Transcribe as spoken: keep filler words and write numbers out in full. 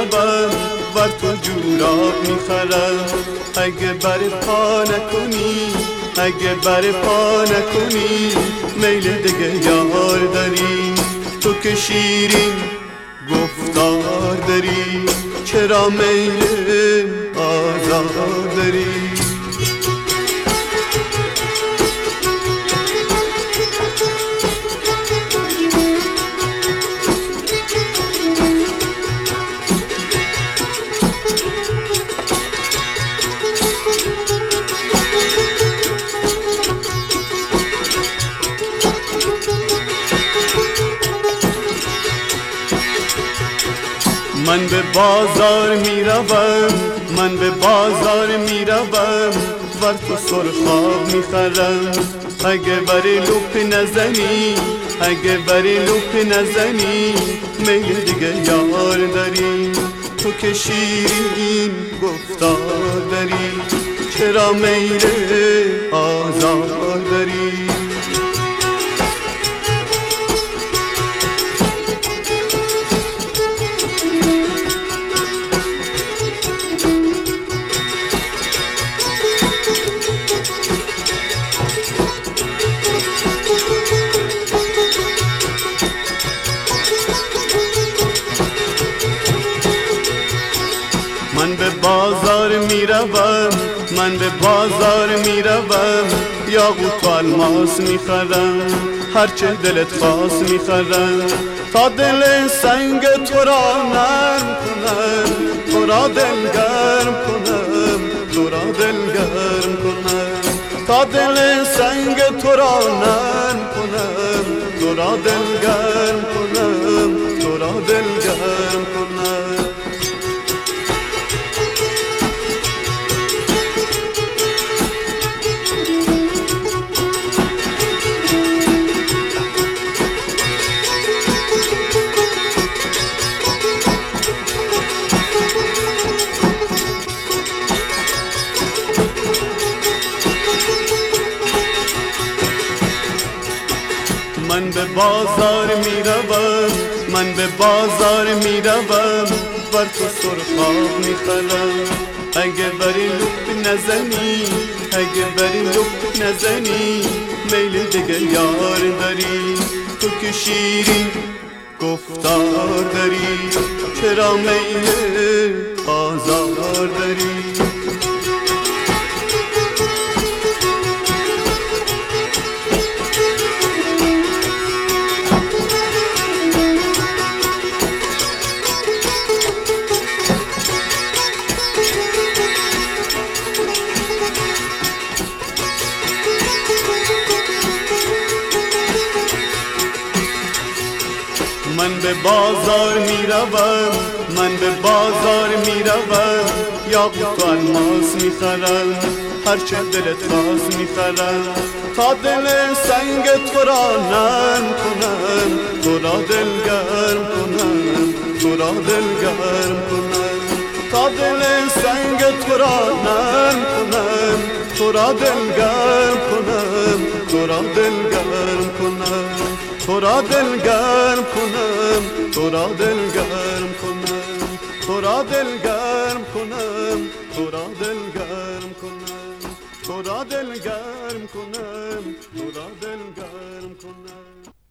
روم بر تو جوراب میخرم. اگه بر پا نکنی، اگه بر پا نکنی، میل دیگه یار داری. تو که شیرین گفتار داری، چرا میل آزار داری؟ من به بازار می روم، من به بازار می روم، ور تو سرخاب می خرم. اگه بری لوپ نزنی، اگه بری لوپ نزنی، میل دیگه یار داری. تو که شیرین گفتار داری، چرا میل آزار داری؟ من به بازار می روم، من به بازار می روم، یاقوت و الماس می خرم. هرچه دلت خواست می خرم، تا دل سنگ تو را نرم کنم، تو را دل گرم کنم، تو را دل گرم کنم. تا دل سنگ تو را نرم کنم، تو را دل گرم کنم، تو را دل گرم کنم. من به بازار می روم، من به بازار می روم، بر تو سرخاب می خرم. اگه بری لوپ نزنی، اگه بری لوپ نزنی، میل دیگه یار داری. تو که شیرین گفتار داری، چرا میل آزار داری؟ من به بازار می روم، من به بازار می روم، یاقوت و الماس می خرم. هرچه دلت خواست می خرم، تا دل سنگ تو را نرم کنم، تو را دل گرم کنم، تو را دل گرم کنم. تا دل سنگ تو را نرم کنم، تو را دل گرم کنم، تو را دل گرم کنم. تو را دل گرم کنم، تو را دل گرم کنم، تو را دل گرم کنم، تو را دل گرم کنم، تو را دل گرم کنم، تو را دل گرم کنم.